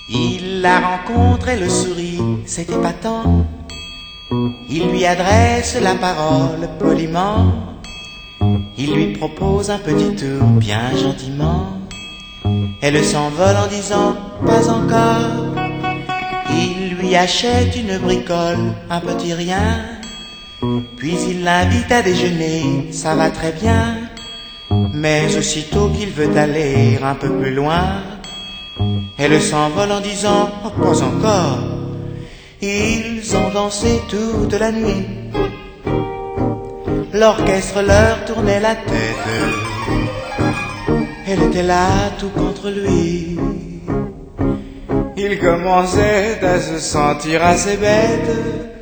Il la rencontre, elle sourit, c'est épatant. Il lui adresse la parole poliment. Il lui propose un petit tour bien gentiment. Elle s'envole en disant pas encore. Il lui achète une bricole, un petit rien. Puis il l'invite à déjeuner, ça va très bien. Mais aussitôt qu'il veut aller un peu plus loin, elle s'envole en disant oh, pas encore. Ils ont dansé toute la nuit. L'orchestre leur tournait la tête. Elle était là tout contre lui. Il commençait à se sentir assez bête.